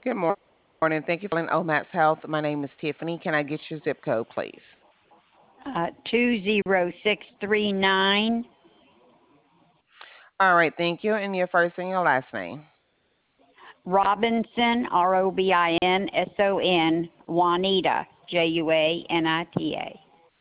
Good morning. Thank you for calling OMAX Health. My name is Tiffany. Can I get your zip code, please? 20639. All right, thank you. And your first and your last name. Robinson, Robinson, Juanita, Juanita.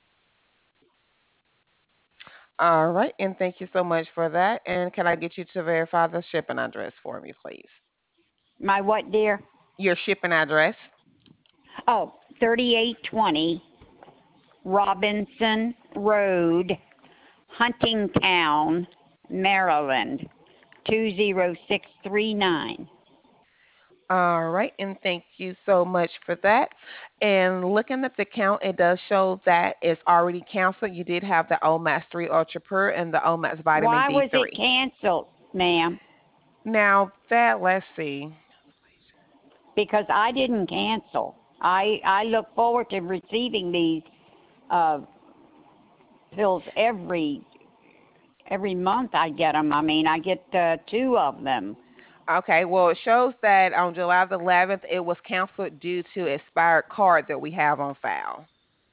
All right, and thank you so much for that. And can I get you to verify the shipping address for me, please? My what, dear? Your shipping address. Oh, 3820 Robinson Road, Huntingtown, Maryland, 20639. All right, and thank you so much for that. And looking at the count, it does show that it's already canceled. You did have the OMAX 3 Ultra Pure and the OMAX Vitamin Why was it D3. canceled, ma'am? Now that, let's see. Because I didn't cancel. I look forward to receiving these uh, pills every month. I get them. I mean, I get two of them. Okay, well, it shows that on July the 11th, it was canceled due to expired card that we have on file.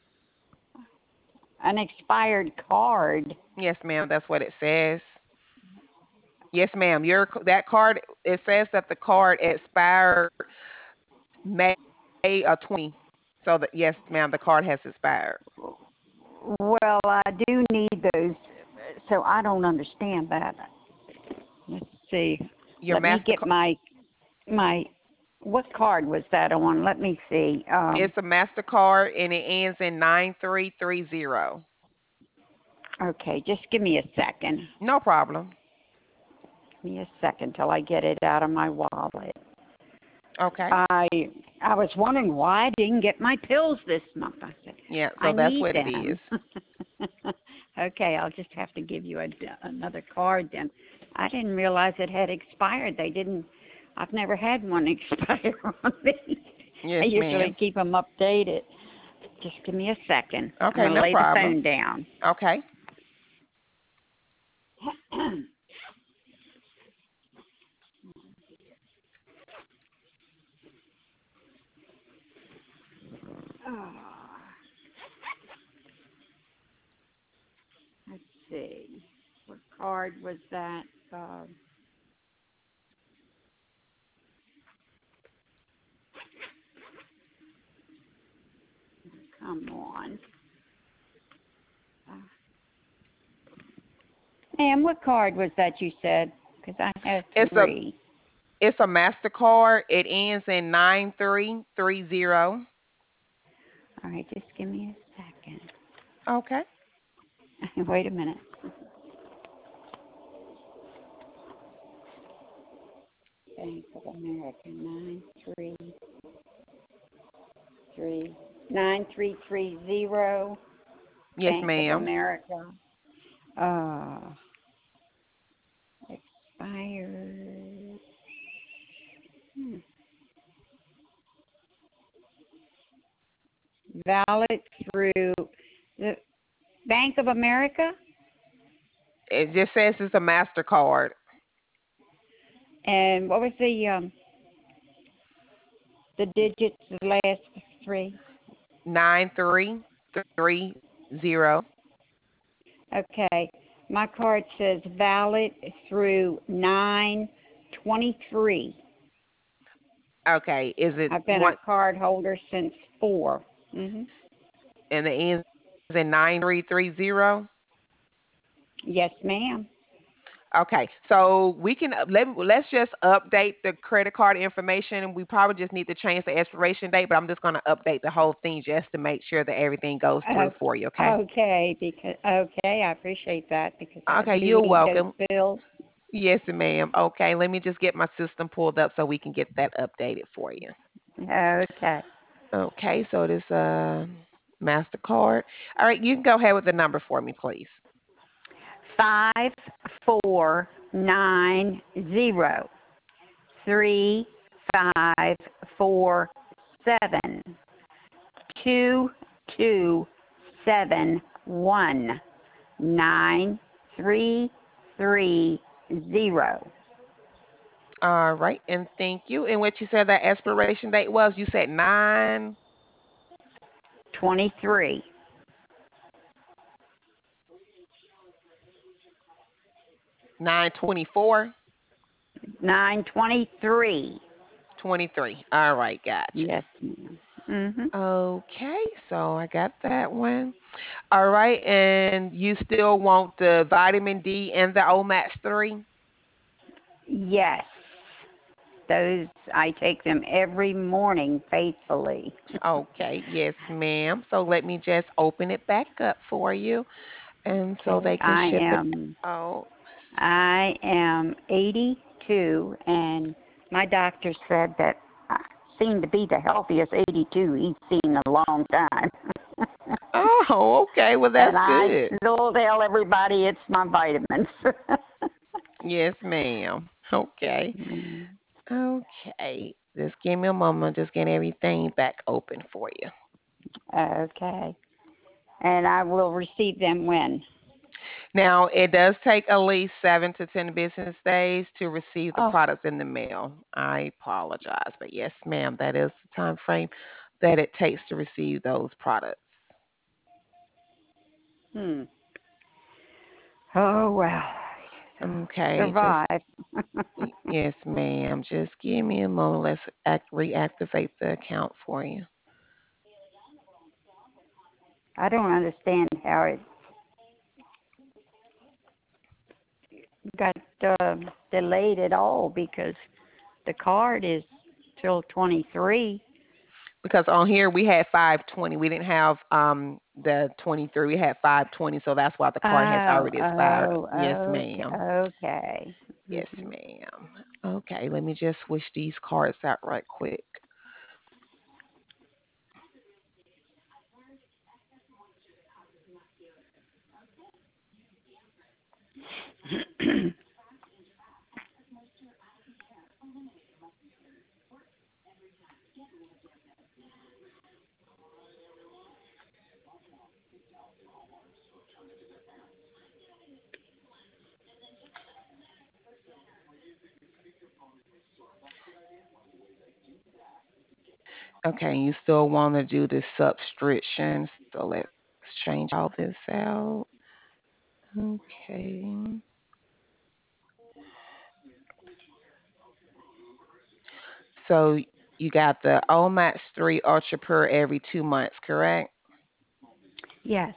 An expired card. Yes, ma'am, that's what it says. Yes, ma'am, that card, it says that the card expired May 20. So that yes, ma'am, the card has expired. Well, I do need those, so I don't understand that. Let's see. Your Let me get Mastercard, my. What card was that on? Let me see. it's a Mastercard and it ends in 9330. Okay, just give me a second. No problem. Give me a second till I get it out of my wallet. Okay. I I was wondering why I didn't get my pills this month. I said Yeah, I so that's need what it is. them. Okay, I'll just have to give you another card then. I didn't realize it had expired. They didn't. I've never had one expire on me. I Yes, usually ma'am. keep them updated. Just give me a second. I'm Okay, going to no lay the problem. phone down. Okay. Oh, let's see. What card was that? Come on. Uh, Ma'am, what card was that you said? Because I have It's a three. It's a Mastercard. It ends in 9330. All right, just give me a second. Okay. Wait a minute. Bank of America, 9330. Yes, Bank of ma'am. America. Uh, expired. Hmm. Valid through the Bank of America. It just says it's a Mastercard. And what was the digits, the last three? 9330. Okay. My card says valid through 9/23. Okay. Is it I've been a one card holder since 4. Mhm. and it ends in 9330? Yes, ma'am. Okay, so we can let's just update the credit card information. We probably just need to change the expiration date, but I'm just going to update the whole thing just to make sure that everything goes through Uh, for you. Okay. okay, I appreciate that because I Okay, do you're need those welcome. bills. Yes, ma'am. Okay, let me just get my system pulled up so we can get that updated for you. Okay. Okay, so this Mastercard. All right, you can go ahead with the number for me, please. 549-0-3547-2271-9-3-3-0. All right, and thank you. And what you said that expiration date was? You said 23. 9/24. 9/23. 23. All right, gotcha. Yes, ma'am. Mhm. Okay, so I got that one. All right, and you still want the vitamin D and the Omax 3? Yes. Those I take them every morning faithfully. Okay, yes, ma'am. So let me just open it back up for you, and so Okay. they can ship it out. I am 82, and my doctor said that I seem to be the healthiest 82 he's seen in a long time. Oh, okay. Well, And that's I good. still tell everybody it's my vitamins. Yes, ma'am. Okay. Okay. Just give me a moment. Just getting everything back open for you. Okay. And I will receive them when? Now, it does take at least 7 to 10 business days to receive the Oh, products in the mail. I apologize, but yes, ma'am, that is the time frame that it takes to receive those products. hmm. Oh, well. Okay, just Survive. yes, ma'am. Just give me a moment. Let's reactivate the account for you. I don't understand how it got delayed at all because the card is till 23. Because on here we had 520. We didn't have the 23. We had 520, so that's why the card has Oh, already expired. oh, Yes, okay, ma'am. okay. Yes, Hmm. ma'am. Okay, let me just switch these cards out right quick. Okay, you still want to do the subscription, so let's change all this out. Okay. So you got the Omax 3 Ultra Pure every 2 months, correct? Yes.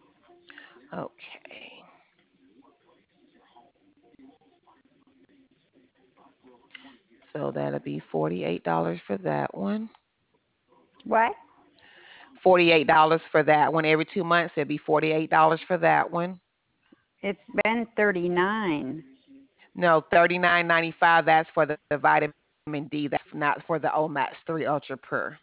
Okay. So that'll be $48 for that one. What? $48 for that one. Every 2 months, it'll be $48 for that one. It's been 39. No, 39.95. That's for the vitamin D. That's not for the Omax 3 Ultra Pure.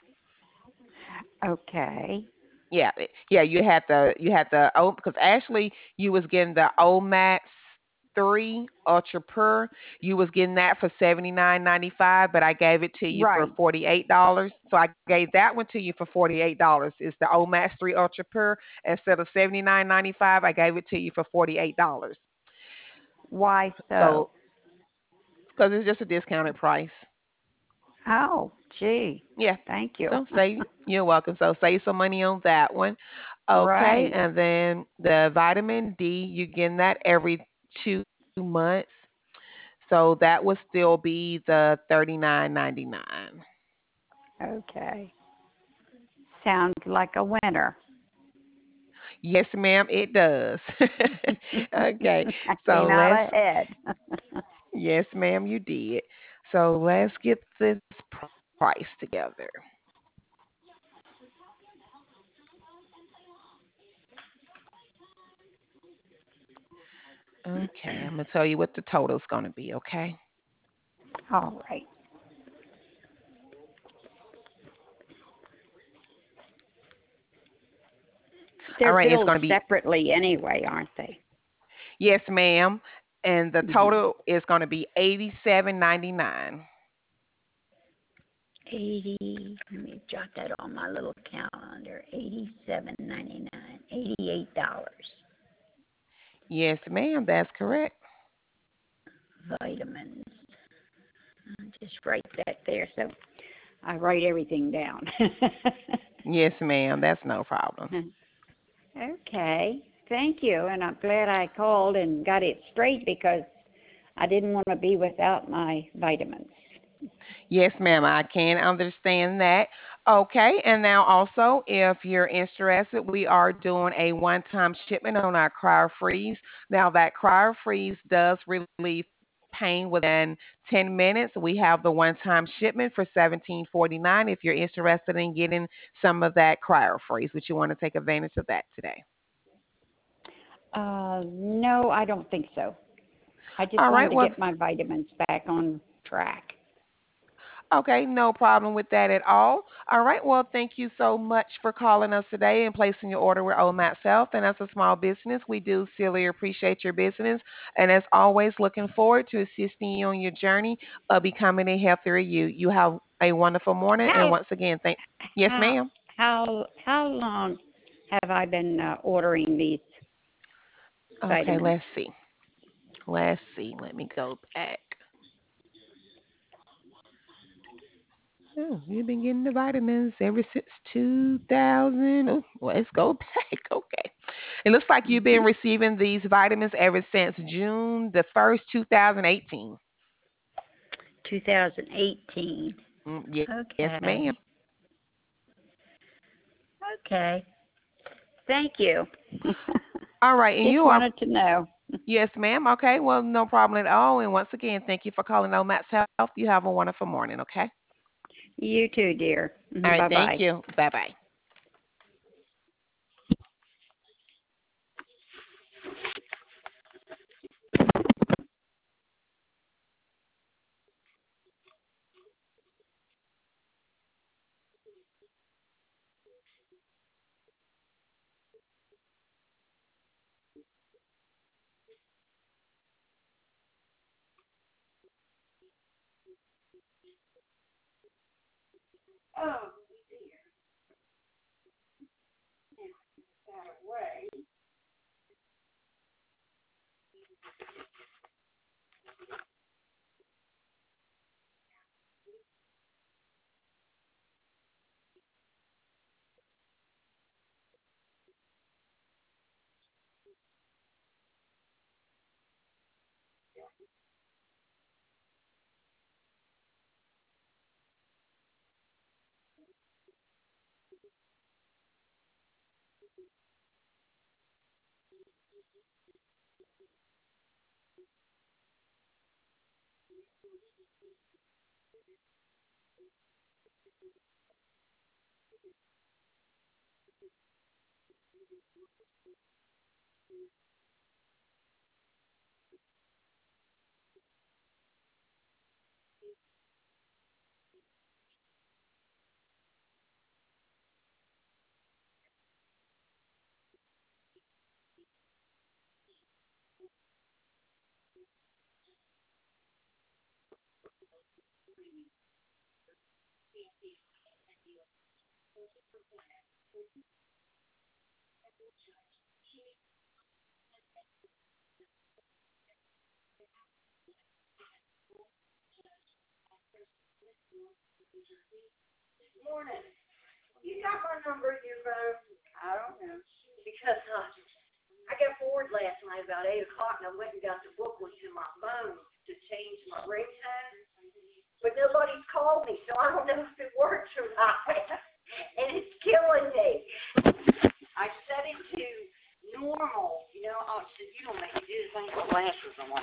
Okay. Yeah, yeah. You had the because actually you was getting the Omax 3 Ultra Pure. You was getting that for 79.95, but I gave it to you for Right. $48. So I gave that one to you for $48. It's the Omax 3 Ultra Pure. Instead of 79.95, I gave it to you for $48. Why so? So because it's just a discounted price. Oh, gee. Yeah. Thank you. So you're welcome. So save some money on that one. Okay. Right. And then the vitamin D, you getting that every 2 months. So that would still be the 39.99. Okay. Sounds like a winner. Yes, ma'am, it does. Okay. I So came out let's ahead. yes, ma'am, you did. So let's get this price together. Okay, I'm gonna tell you what the total's gonna be, okay? All right. All They're right, it's billed gonna be separately anyway, aren't they? yes, ma'am. And the Hmm. total is going to be 87.99. 80. Let me jot that on my little calendar. 87.99. $88. Yes, ma'am, that's correct. Vitamins. just write that there. So I write everything down. Yes, ma'am. That's no problem. Okay. Thank you. And I'm glad I called and got it straight because I didn't want to be without my vitamins. Yes, ma'am, I can understand that. Okay, and now also, if you're interested, we are doing a one-time shipment on our Cryo Freeze. Now, that Cryo Freeze does relieve pain within 10 minutes. We have the one-time shipment for 17.49. If you're interested in getting some of that Cryo Freeze, would you want to take advantage of that today? No, I don't think so. I just All wanted right, to well, get my vitamins back on track. okay, no problem with that at all. All right, well, thank you so much for calling us today and placing your order with Old Matt's Health. And as a small business, we do sincerely appreciate your business. And as always, looking forward to assisting you on your journey of becoming a healthier you. You have a wonderful morning. And How once again, thank. Yes, how ma'am. how long have I been ordering these Okay, vitamins? let's see. Let's see. Let me go back. Oh, you've been getting the vitamins ever since 2000. Oh, let's go back. Okay. It looks like you've Hmm. been receiving these vitamins ever since June the 1st, 2018. 2018. Yes, ma'am. Okay. Okay. Thank you. All right. And Just you are, wanted to know. yes, ma'am. Okay. Well, no problem at all. And once again, thank you for calling Matt's Health. You have a wonderful morning. Okay. You too, dear. All right. Bye Thank bye. you. Bye bye. You got my number in your phone? I don't know. Because I got bored last night about 8 o'clock and I went and got the book into my phone to change my ringtone. But nobody's called me, so I don't know if it works or not. And it's killing me. I set it to normal. You know, oh, so you don't make me do the thing with glasses on.